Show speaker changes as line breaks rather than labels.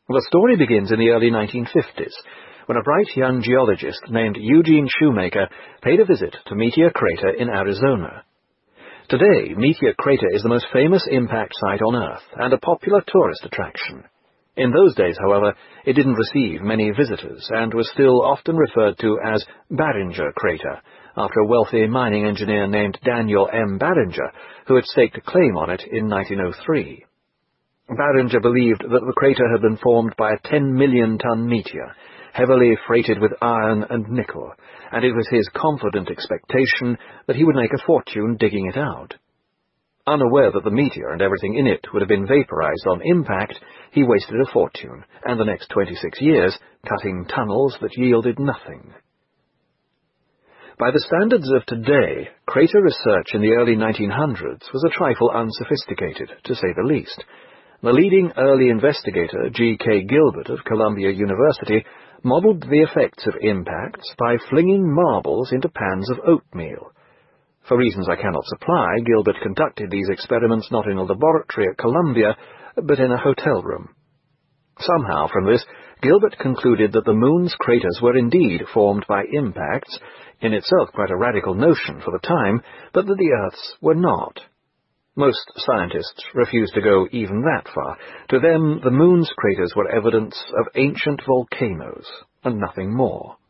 The story begins in the early 1950s, when a bright young geologist named Eugene Shoemaker paid a visit to Meteor Crater in Arizona. Today, Meteor Crater is the most famous impact site on Earth and a popular tourist attraction. In those days, however, it didn't receive many visitors and was still often referred to as Barringer Crater, after a wealthy mining engineer named Daniel M. Barringer, who had staked a claim on it in 1903. Barringer believed that the crater had been formed by a 10-million-ton meteor, heavily freighted with iron and nickel, and it was his confident expectation that he would make a fortune digging it out. Unaware that the meteor and everything in it would have been vaporized on impact, he wasted a fortune, and the next 26 years cutting tunnels that yielded nothing. By the standards of today, crater research in the early 1900s was a trifle unsophisticated, to say the least. The leading early investigator, G.K. Gilbert of Columbia University, modeled the effects of impacts by flinging marbles into pans of oatmeal. For reasons I cannot supply, Gilbert conducted these experiments not in a laboratory at Columbia, but in a hotel room. Somehow from this, Gilbert concluded that the Moon's craters were indeed formed by impacts, in itself quite a radical notion for the time, but that the Earth's were not. Most scientists refused to go even that far. To them, the Moon's craters were evidence of ancient volcanoes, and nothing more.